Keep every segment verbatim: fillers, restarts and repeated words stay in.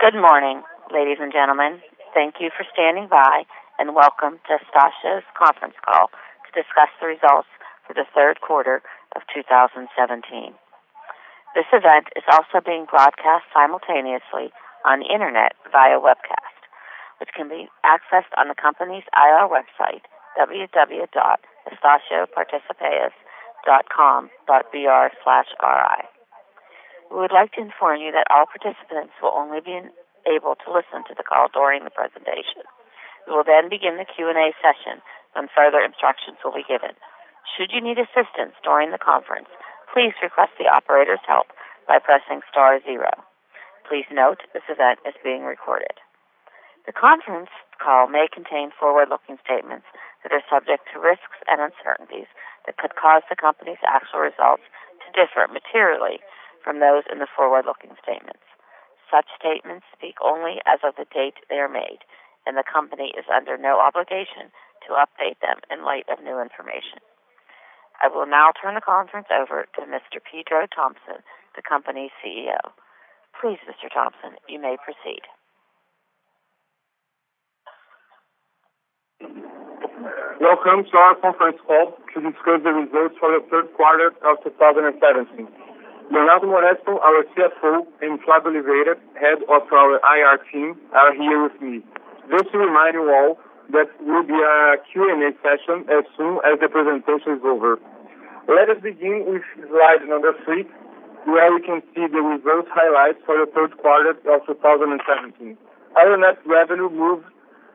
Good morning, ladies and gentlemen. Thank you for standing by, and welcome to Eustacio's conference call to discuss the results for the third quarter of two thousand seventeen. This event is also being broadcast simultaneously on the Internet via webcast, which can be accessed on the company's I R website, w w w dot eustacio participaes dot com dot b r slash r i. We would like to inform you that all participants will only be able to listen to the call during the presentation. We will then begin the Q and A session when further instructions will be given. Should you need assistance during the conference, please request the operator's help by pressing star zero. Please note this event is being recorded. The conference call may contain forward-looking statements that are subject to risks and uncertainties that could cause the company's actual results to differ materially from those in the forward-looking statements. Such statements speak only as of the date they are made, and the company is under no obligation to update them in light of new information. I will now turn the conference over to Mister Pedro Thompson, the company's C E O. Please, Mister Thompson, you may proceed. Welcome to our conference call to discuss the results for the third quarter of two thousand seventeen. Leonardo Moresto, our C F O, and Flávio Oliveira, head of our I R team, are here with me. Just to remind you all that will be a Q and A session as soon as the presentation is over. Let us begin with slide number three, where we can see the results highlights for the third quarter of two thousand seventeen. Our net revenue moved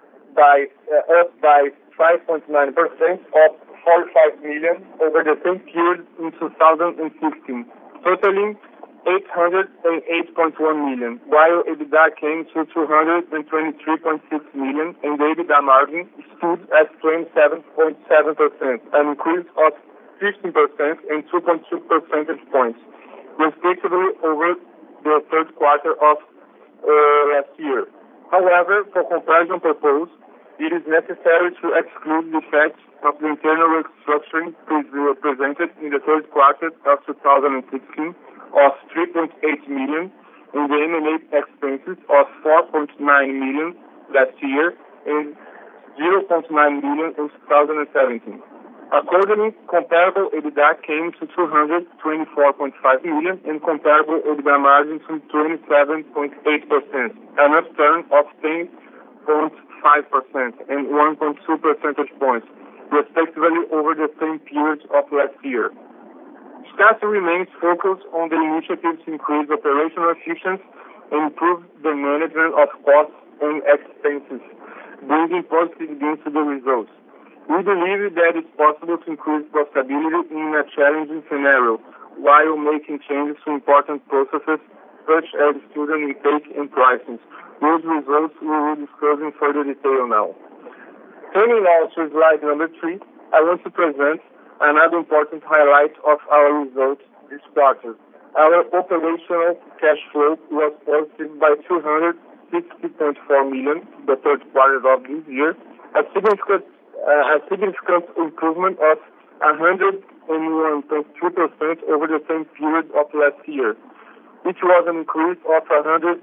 by uh, up by five point nine percent, up forty-five million over the same period in two thousand sixteen. Totaling eight hundred eight point one million, while EBITDA came to two hundred twenty-three point six million, and the EBITDA margin stood at twenty-seven point seven percent, an increase of fifteen percent and two point two percentage points, respectively over the third quarter of uh, last year. However, for comparison purposes, it is necessary to exclude the effects of the internal restructuring presented in the third quarter of two thousand sixteen of three point eight million and the M and A expenses of four point nine million last year and zero point nine million in two thousand seventeen. Accordingly, comparable EBITDA came to two hundred twenty-four point five million and comparable EBITDA margin to twenty-seven point eight percent, an upturn of ten point five percent and one point two percentage points, respectively over the same period of last year. Eustácio remains focused on the initiatives to increase operational efficiency and improve the management of costs and expenses, bringing positive gains to the results. We believe that it's possible to increase profitability in a challenging scenario while making changes to important processes such as student intake and pricing. Those results we will discuss in further detail now. Turning now to slide number three, I want to present another important highlight of our results this quarter. Our operational cash flow was positive by two hundred sixty point four million the third quarter of this year, a significant, uh, a significant improvement of one hundred one point two percent over the same period of last year, which was an increase of one hundred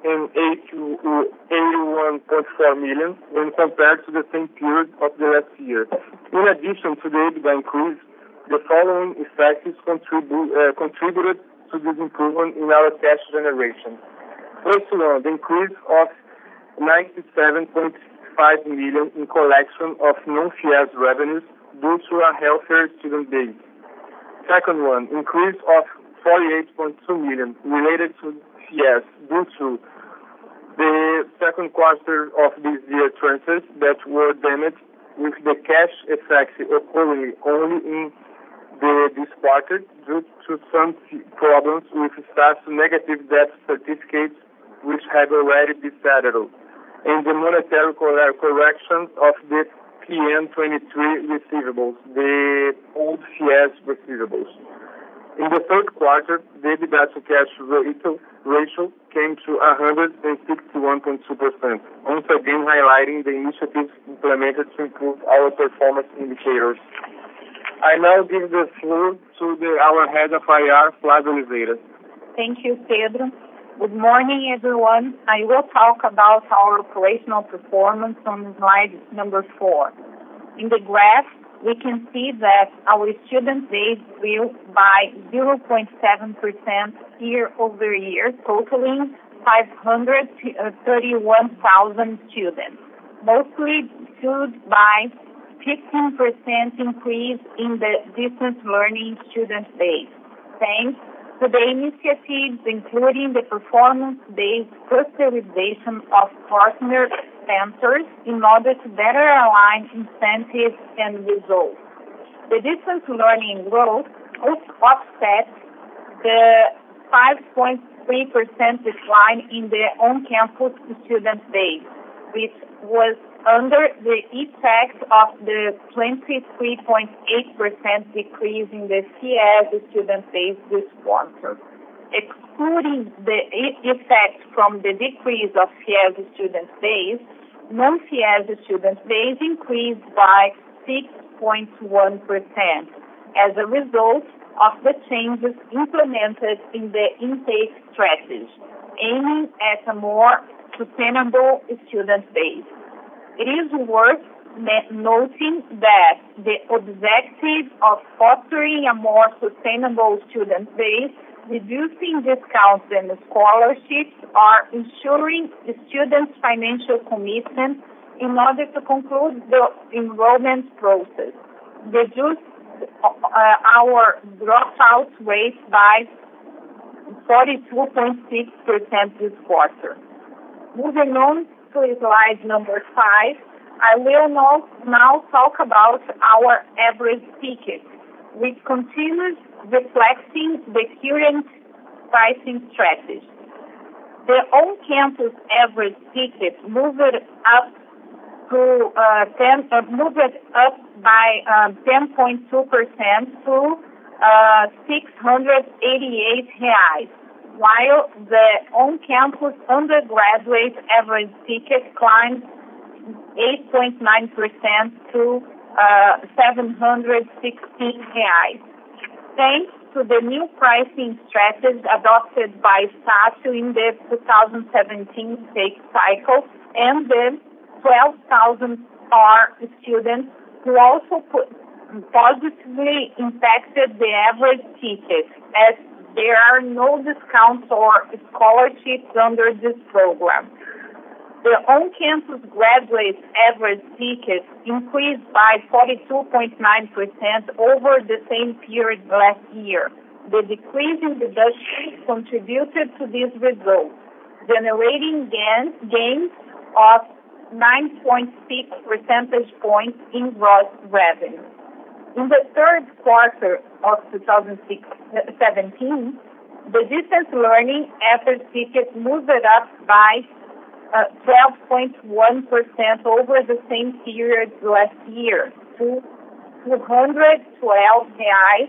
eighty-one point four million when compared to the same period of the last year. In addition to the EBITDA increase, the following effects contribu- uh, contributed to this improvement in our cash generation. First one, the increase of ninety-seven point five million in collection of non-FIES revenues due to a healthier student base. Second one, increase of forty-eight point two million related to FIES due to the second quarter of this year transfers that were damaged, with the cash effects occurring only in the, this quarter due to some problems with staff negative debt certificates which had already been settled, and the monetary correction of the P N twenty-three receivables, the old FIES receivables. In the third quarter, the EBITDA to cash ratio came to one hundred sixty-one point two percent, once again highlighting the initiatives implemented to improve our performance indicators. I now give the floor to the, our head of I R, Flávio Oliveira. Thank you, Pedro. Good morning, everyone. I will talk about our operational performance on slide number four. In the graph, we can see that our student base grew by zero point seven percent year over year, totaling five hundred thirty-one thousand students, mostly fueled by fifteen percent increase in the distance learning student base, thanks to the initiatives including the performance-based clusterization of partner centers in order to better align incentives and results. The distance learning growth offset the five point three percent decline in the on-campus student base, which was under the effect of the twenty-three point eight percent decrease in the FIES student base this quarter. Excluding the effect from the decrease of FIES student base, non-FIES student base increased by six point one percent as a result of the changes implemented in the intake strategy, aiming at a more sustainable student base. It is worth noting that the objective of fostering a more sustainable student base, reducing discounts and scholarships, are ensuring the students' financial commitment in order to conclude the enrollment process, reduce uh, our dropout rate by forty-two point six percent this quarter. Moving on to slide number five, I will now, now talk about our average ticket, which continues reflecting the current pricing strategy. The on-campus average ticket moved up to uh, ten, uh, moved up by um, ten point two percent to uh, six hundred eighty-eight reais. While the on-campus undergraduate average ticket climbed eight point nine percent to uh, seven hundred sixteen reais. Thanks to the new pricing strategy adopted by STACIO in the two thousand seventeen intake cycle and the twelve thousand R students who also put, positively impacted the average ticket, as there are no discounts or scholarships under this program. The on-campus graduate average ticket increased by forty-two point nine percent over the same period last year. The decrease in deductions contributed to this result, generating gain, gains of nine point six percentage points in gross revenue. In the third quarter of two thousand seventeen, the distance learning average ticket moved up by uh, twelve point one percent over the same period last year to two hundred twelve reais,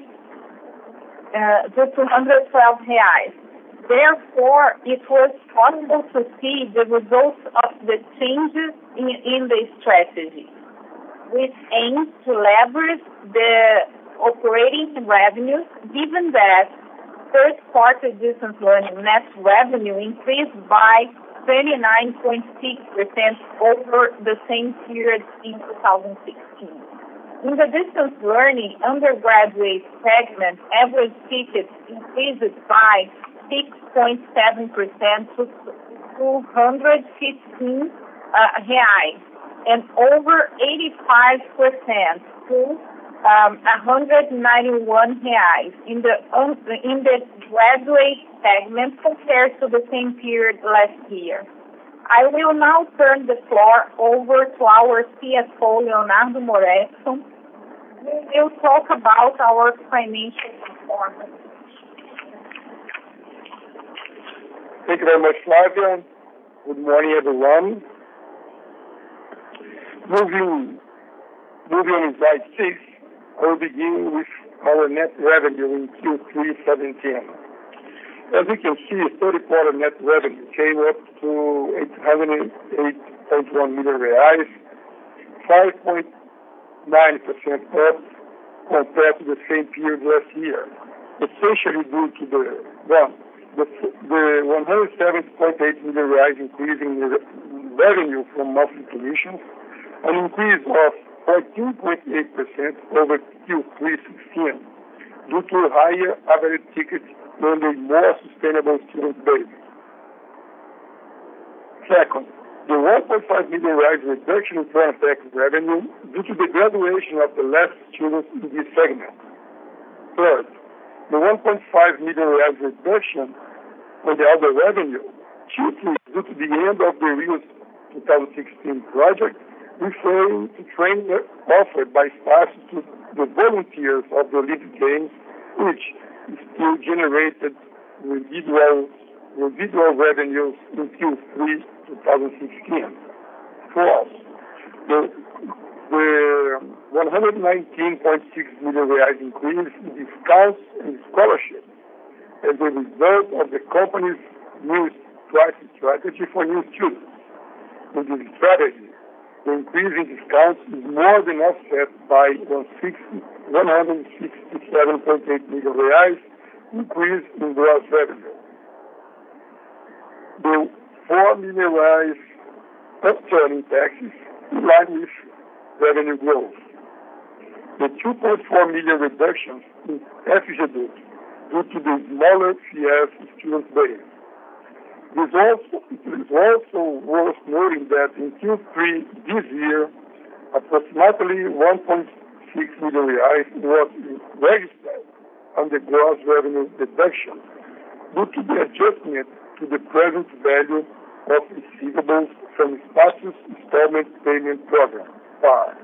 uh, to two hundred twelve reais. Therefore, it was possible to see the results of the changes in, in the strategy, which aims to leverage the operating revenues, given that third quarter distance learning net revenue increased by twenty-nine point six percent over the same period in two thousand sixteen. In the distance learning undergraduate segment, average tickets increased by six point seven percent to two hundred fifteen uh, reais, and over eighty-five percent to um, one hundred ninety-one reais in the um, in the graduate segment compared to the same period last year. I will now turn the floor over to our C F O, Leonardo Moretti, who will talk about our financial performance. Thank you very much, Flavia. Good morning, everyone. Moving, moving on slide six, I will begin with our net revenue in Q three seventeen. As you can see, third quarter net revenue came up to eight hundred eight point one million reais, five point nine percent up compared to the same period last year, essentially due to the, one, The, the one hundred seventy point eight million reais increase in revenue from monthly commissions, an increase of fourteen point eight percent over Q three sixteen, due to higher average tickets and a more sustainable student base. Second, the one point five million reais reduction in foreign tax revenue due to the graduation of the last students in this segment. Third, the one point five million reais reduction on the other revenue, chiefly due to the end of the Rio twenty sixteen project, referring to training offered by staff to the volunteers of the Olympic Games, which still generated residual, residual revenues in Q three twenty sixteen. Fourth, the, the one hundred nineteen point six million reais increase in discounts and scholarships as a result of the company's new pricing strategy for new students. In this strategy, the increase in discounts is more than offset by one hundred sixty-seven point eight million reais increase in gross revenue. The four million reais upturn in taxes in line with revenue growth. The two point four million reductions in F G D due to the smaller C S student base. It is also, it is also worth noting that in Q three this year, approximately one point six million reais was registered on the gross revenue deduction due to the adjustment to the present value of receivables from the Status Installment Payment Program, P A R.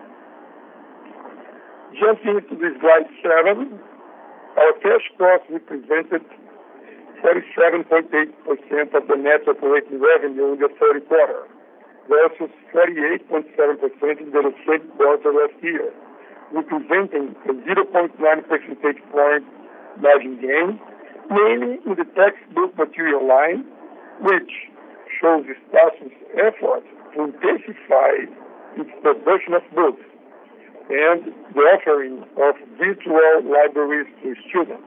Jumping to the slide seven, our cash cost represented thirty-seven point eight percent of the net operating revenue in the third quarter, versus thirty-eight point seven percent in the same quarter last year, representing a zero point nine percentage point margin gain, mainly in the textbook material line, which shows the Status' effort to intensify its production of books and the offering of virtual libraries to students.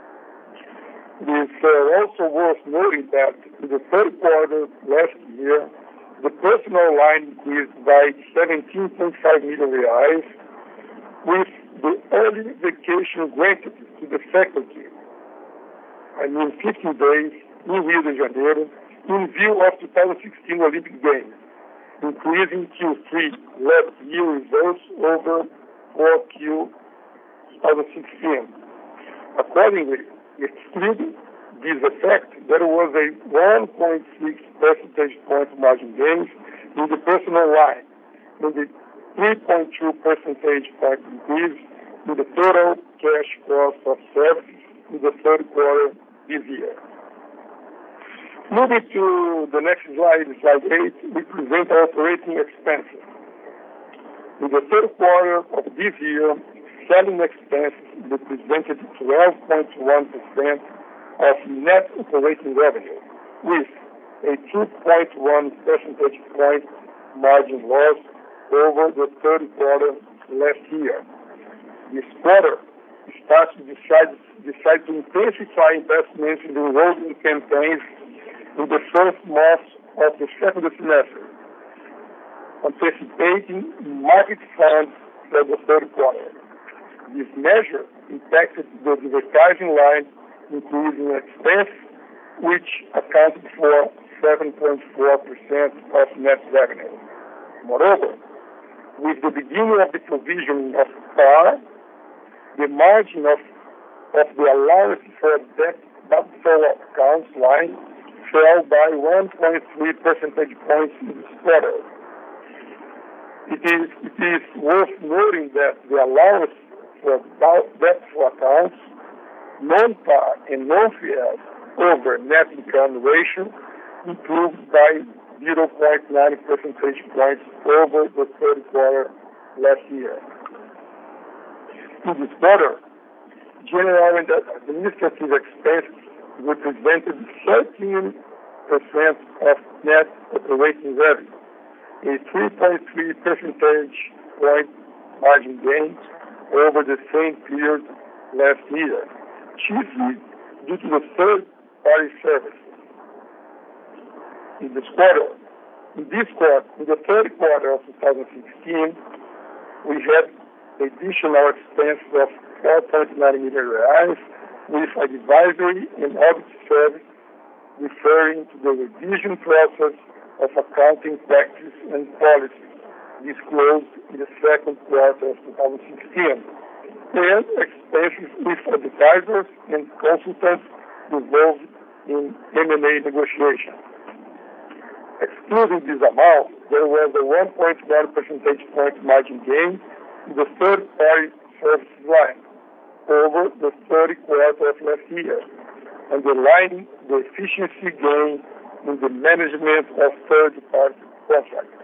It is uh, also worth noting that in the third quarter last year, the personal line increased by seventeen point five million reais, with the early vacation granted to the faculty, I mean fifteen days, in Rio de Janeiro, in view of two thousand sixteen Olympic Games, increasing Q three last year results over four Q twenty sixteen. Accordingly, excluding this effect, there was a one point six percentage point margin gain in the personal line, and a three point two percentage point increase in the total cash cost of services in the third quarter this year. Moving to the next slide, slide eight, we present our operating expenses. In the third quarter of this year, selling expenses represented twelve point one percent of net operating revenue, with a two point one percentage point margin loss over the third quarter last year. This quarter, Status decided, decided to intensify investments in the enrollment campaigns in the first month of the second semester, anticipating market funds for the third quarter. This measure impacted the advertising line, increasing expense, which accounted for seven point four percent of net revenue. Moreover, with the beginning of the provision of P A R, the margin of, of the allowance for debt doubtful accounts line fell by one point three percentage points in this quarter. It is, it is worth noting that the allowance for doubtful accounts, non-P A R and non-F I E S over net income ratio improved by zero point nine percentage points over the third quarter last year. In this quarter, general and administrative expenses represented thirteen percent of net operating revenue, a three point three percentage point margin gain over the same period last year, chiefly due to the third third-party services. In this quarter, in this quarter, in the third quarter of two thousand sixteen, we had additional expenses of four point nine million reais with advisory and audit service referring to the revision process of accounting practice and policies disclosed in the second quarter of two thousand sixteen, and expenses with advisors and consultants involved in M and A negotiations. Excluding this amount, there was a one point one percentage point margin gain in the third-party services line over the third quarter of last year, underlining the efficiency gain in the management of third-party contracts.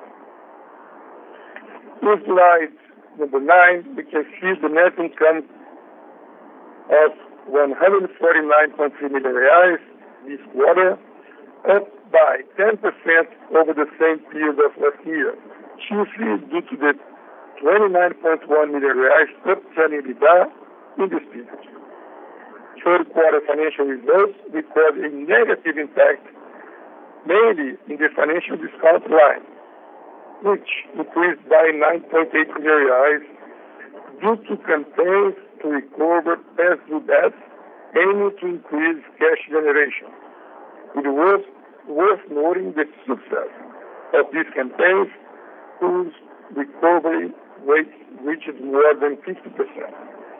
In slide number nine, we can see the net income of one hundred forty-nine point three million reais this quarter, up by ten percent over the same period of last year, chiefly due to the twenty-nine point one million reais upturn in EBITDA in this period. Third quarter financial results record a negative impact, mainly in the financial discount line, which increased by nine point eight million reais due to campaigns to recover past due debts aiming to increase cash generation. It was worth noting the success of these campaigns, whose recovery rate reached more than fifty percent.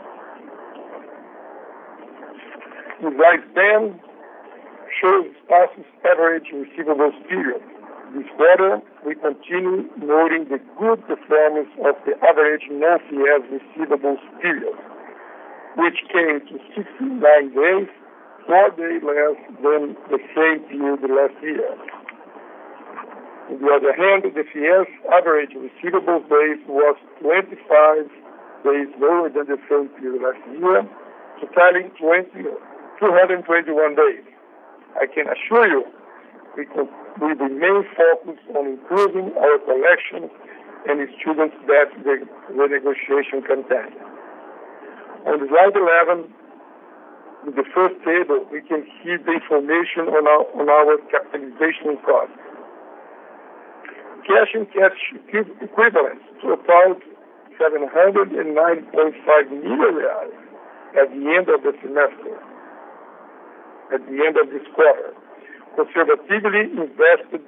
Slide ten shows Espaço's average receivables period. This quarter, we continue noting the good performance of the average non-FIES receivables period, which came to sixty-nine days, four days less than the same period last year. On the other hand, the FIES average receivables days was twenty-five days lower than the same period last year, totaling two hundred twenty-one days. I can assure you, we, can, we remain focused on improving our collection and students' debt renegotiation campaign. On slide eleven, in the first table, we can see the information on our, on our capitalization costs. Cash and cash equivalents totaled seven hundred nine point five million reais at the end of the semester, at the end of this quarter, conservatively invested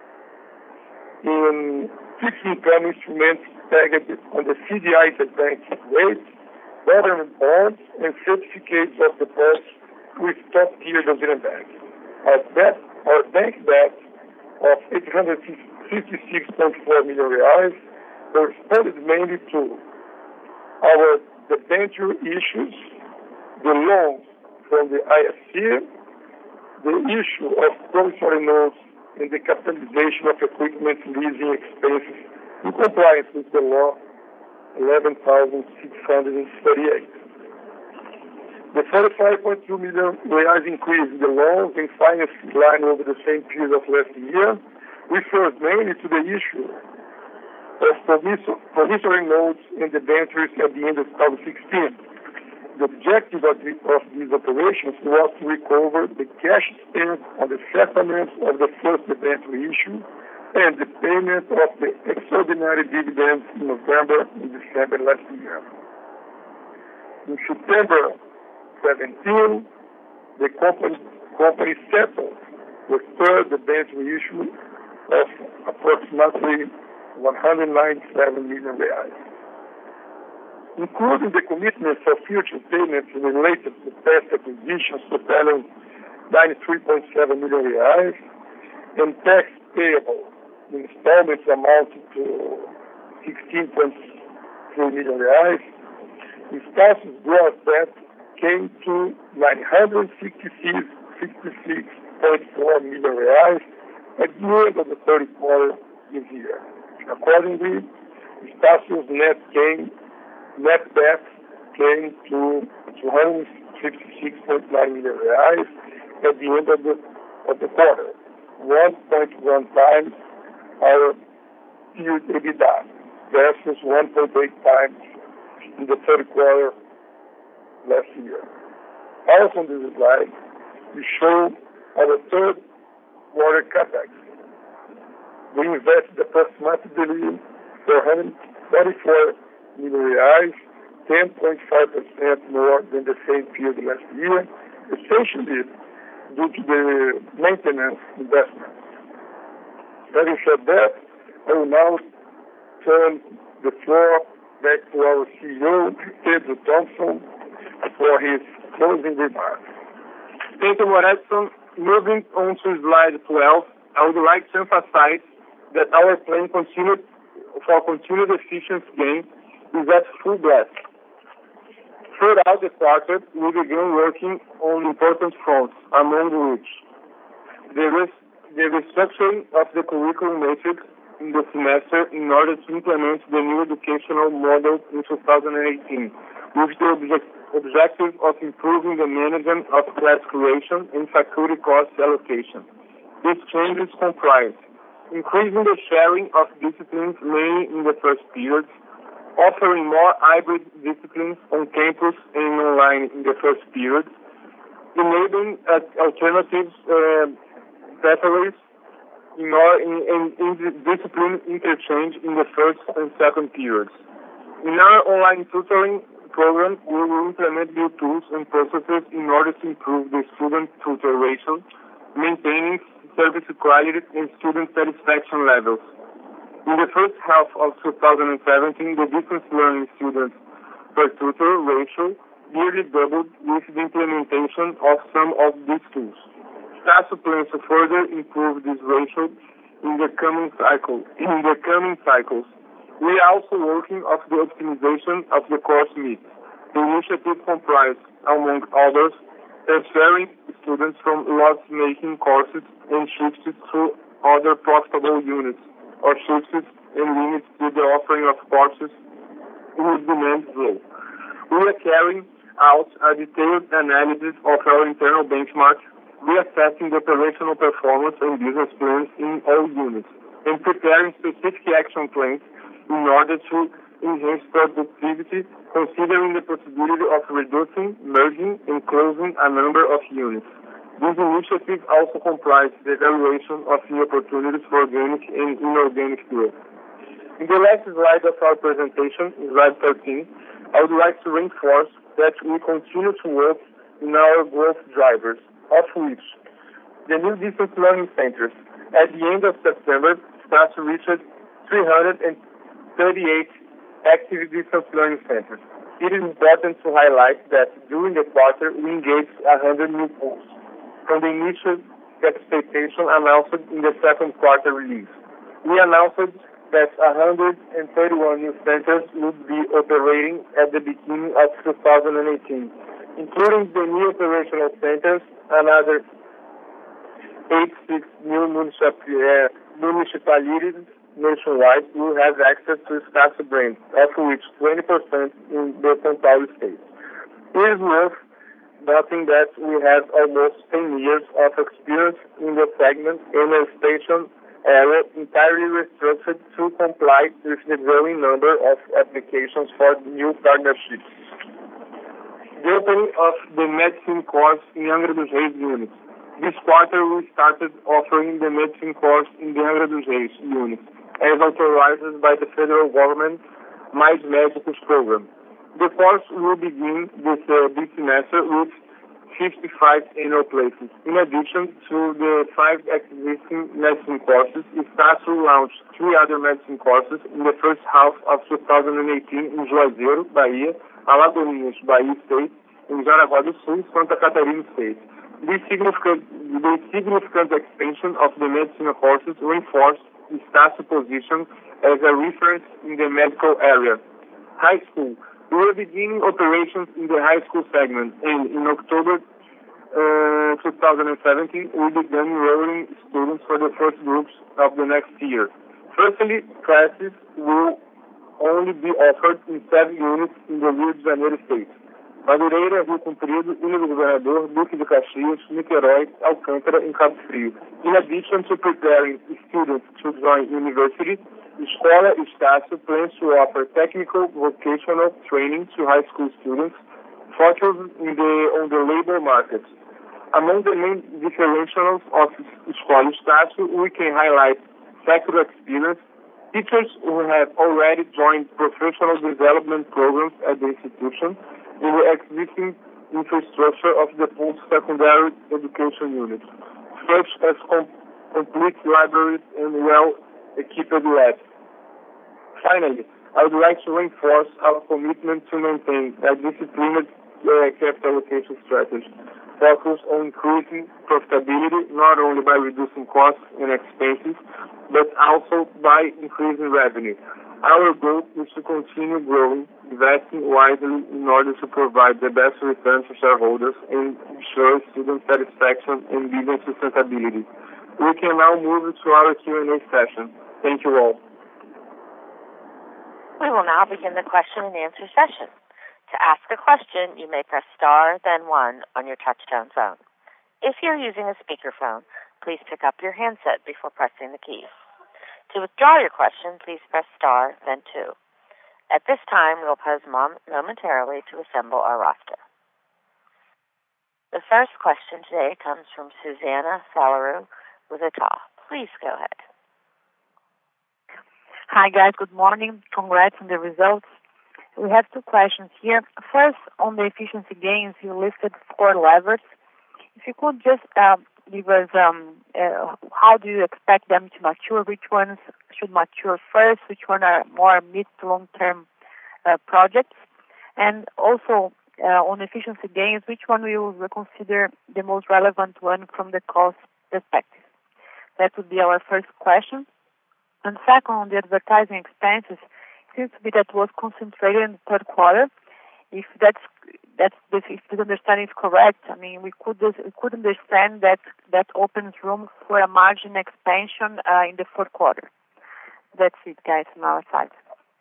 in fixed income instruments pegged on the C D I bank rate, government bonds, and certificates of deposit with top-tier Brazilian banks. Our debt, our bank debt of eight hundred fifty-six point four million reais corresponded mainly to our debenture issues, the loans from the I F C, the issue of promissory notes, and the capitalization of equipment leasing expenses in compliance with the law eleven thousand six hundred thirty-eight. The forty-five point two million reais increase in the loans and finance line over the same period of last year refers mainly to the issue of promissory notes and debentures at the end of two thousand sixteen. The objective of, the, of these operations was to recover the cash spent on the settlement of the first debenture issue and the payment of the extraordinary dividends in November and December last year. In September seventeenth, the company, company settled the third debenture issue of approximately one hundred ninety-seven million reais. Including the commitments of future payments related to past acquisitions totaling ninety-three point seven million reais and tax payable installments amounting to sixteen point three million reais, Espaço's gross debt came to nine hundred sixty-six point four million reais at the end of the third quarter this year. Accordingly, Espaço's net gain Net debt came to two hundred fifty-six point nine million reais at the end of the of the quarter, one point one times our period EBITDA versus one point eight times in the third quarter last year. Also on this slide, we show our third quarter CapEx. We invested approximately four hundred thirty-four million reais, ten point five percent more than the same period last year, essentially due to the maintenance investment. Having said that, I will now turn the floor back to our C E O, Pedro Thompson, for his closing remarks. Thank you, Moretti. Moving on to slide twelve, I would like to emphasize that our plan continued, for continued efficiency gain is at full blast. Throughout the quarter, we began working on important fronts, among which the, res- the restructuring of the curriculum matrix in the semester in order to implement the new educational model in two thousand eighteen, with the object- objective of improving the management of class creation and faculty cost allocation. These changes comprise increasing the sharing of disciplines mainly in the first periods, offering more hybrid disciplines on campus and online in the first period, enabling uh, alternatives uh, pathways in, or in, in, in the discipline interchange in the first and second periods. In our online tutoring program, we will implement new tools and processes in order to improve the student-tutor ratio, maintaining service quality and student satisfaction levels. In the first half of two thousand seventeen, the distance learning students per tutor ratio nearly doubled with the implementation of some of these tools. STASU plans to further improve this ratio in the coming cycle. In the coming cycles, we are also working on the optimization of the course mix. The initiative comprises, among others, transferring students from loss-making courses and shifts to other profitable units, or shifts and limits to the offering of courses with demand low. We are carrying out a detailed analysis of our internal benchmarks, reassessing the operational performance and business plans in all units, and preparing specific action plans in order to enhance productivity, considering the possibility of reducing, merging, and closing a number of units. This initiative also comprises the evaluation of new opportunities for organic and inorganic growth. In the last slide of our presentation, slide thirteen, I would like to reinforce that we continue to work in our growth drivers, of which the new distance learning centers. At the end of September, STASU reached three hundred thirty-eight active distance learning centers. It is important to highlight that during the quarter, we engaged one hundred new pools from the initial expectation announced in the second quarter release. We announced that one hundred thirty-one new centers would be operating at the beginning of two thousand eighteen, including the new operational centers. Another eighty-six new municipal- municipalities nationwide will have access to STASU brand, of which twenty percent in the São Paulo state. It is worth noting that we have almost ten years of experience in the segment and a station area entirely restructured to comply with the growing number of applications for new partnerships. The opening of the medicine course in Angra dos Reis unit. This quarter we started offering the medicine course in the Angra dos Reis unit, as authorized by the federal government Mais Médicos program. The course will begin this, uh, this semester with fifty-five annual places. In addition to the five existing medicine courses, STASU launched three other medicine courses in the first half of two thousand eighteen in Juazeiro, Bahia, Alagoinhas, Bahia State, and Jaraguá do Sul, Santa Catarina State. This significant, the significant expansion of the medicine courses reinforced STASU position as a reference in the medical area. High school. We are beginning operations in the high school segment, and in October uh, two thousand seventeen, we began enrolling students for the first groups of the next year. Firstly, classes will only be offered in seven units in the Rio de Janeiro state: Madureira, Rio Comprido, Ilha do Governador, Duque de Caxias, Niterói, Alcântara, and Cabo Frio. In addition to preparing students to join university, Escola STASU plans to offer technical vocational training to high school students focused in the, on the labor market. Among the main differentials of Escola Estácio, we can highlight sector experience, teachers who have already joined professional development programs at the institution, and the existing infrastructure of the post-secondary education unit, such as com- complete libraries and well-equipped labs. Finally, I would like to reinforce our commitment to maintain a disciplined uh, capital allocation strategy, focused on increasing profitability not only by reducing costs and expenses, but also by increasing revenue. Our goal is to continue growing, investing wisely in order to provide the best return to shareholders and ensure student satisfaction and business sustainability. We can now move to our Q and A session. Thank you all. We will now begin the question and answer session. To ask a question, you may press star, then one on your touch-tone phone. If you're using a speakerphone, please pick up your handset before pressing the keys. To withdraw your question, please press star, then two. At this time, we will pause mom- momentarily to assemble our roster. The first question today comes from Susanna Salaru with A T A. Please go ahead. Hi, guys. Good morning. Congrats on the results. We have two questions here. First, on the efficiency gains, you listed four levers. If you could just uh, give us um, uh, how do you expect them to mature? Which ones should mature first? Which one are more mid to long-term uh, projects? And also, uh, on efficiency gains, which one will you consider the most relevant one from the cost perspective? That would be our first question. And second, on the advertising expenses, it seems to be that was concentrated in the third quarter. If that's that's if this understanding is correct, I mean we could we could understand that that opens room for a margin expansion uh, in the fourth quarter. That's it, guys, from our side.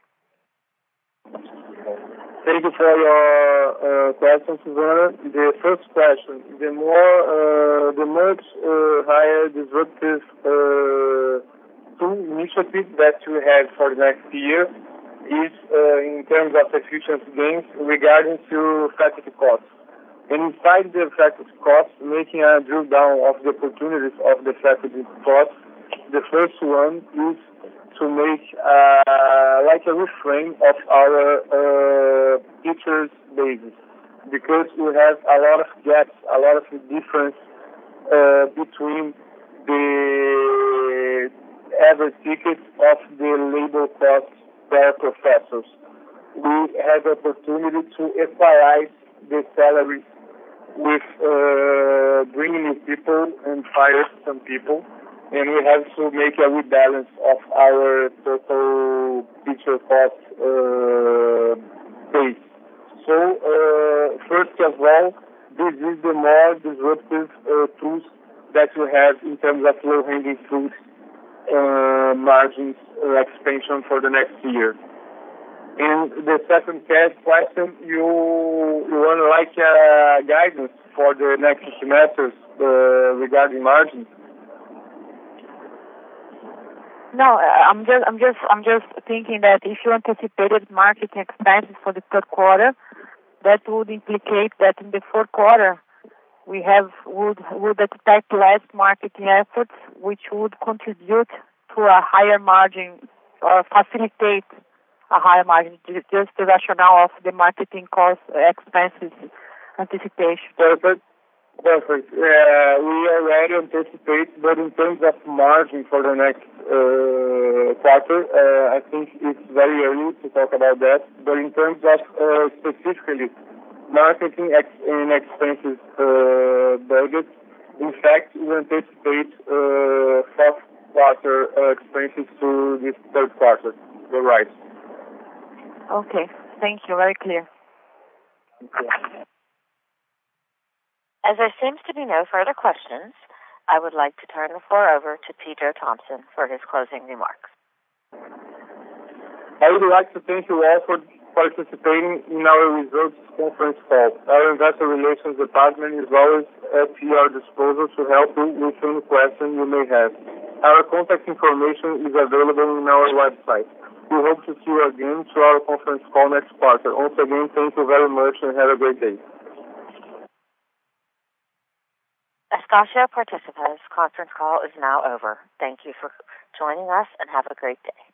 Thank you for your uh, question, Susanna. The first question: the more, uh, the much uh, higher disruptive Uh, two initiatives that we have for the next year is uh, in terms of efficiency gains regarding to faculty costs. And inside the faculty costs, making a drill down of the opportunities of the faculty costs, the first one is to make uh, like a reframe of our uh, teachers' basis, because we have a lot of gaps, a lot of difference uh, between the average ticket of the labor costs per professors. We have the opportunity to equalize the salaries with uh, bringing new people and fire some people, and we have to make a rebalance of our total teacher cost uh, base. So, uh, first of all, this is the more disruptive uh, tools that we have in terms of low-hanging fruits Uh, margins uh, expansion for the next year. And the second question, you you want like uh, guidance for the next semesters uh, regarding margins? No, I'm just I'm just I'm just thinking that if you anticipated marketing expenses for the third quarter, that would implicate that in the fourth quarter we have would would expect less marketing efforts, which would contribute to a higher margin or facilitate a higher margin. Just the rationale of the marketing cost expenses anticipation. Perfect. Perfect. Uh, we already anticipate, but in terms of margin for the next uh, quarter, uh, I think it's very early to talk about that. But in terms of uh, specifically marketing ex- and expenses uh, budget, in fact, we anticipate uh, fourth quarter uh, expenses to this third quarter. You're right. Okay, thank you. Very clear. Okay. As there seems to be no further questions, I would like to turn the floor over to Pedro Thompson for his closing remarks. I would like to thank you all for participating in our results conference call. Our investor relations department is always at your disposal to help you with any question you may have. Our contact information is available on our website. We hope to see you again to our conference call next quarter. Once again, thank you very much and have a great day. Estacia Participas conference call is now over. Thank you for joining us and have a great day.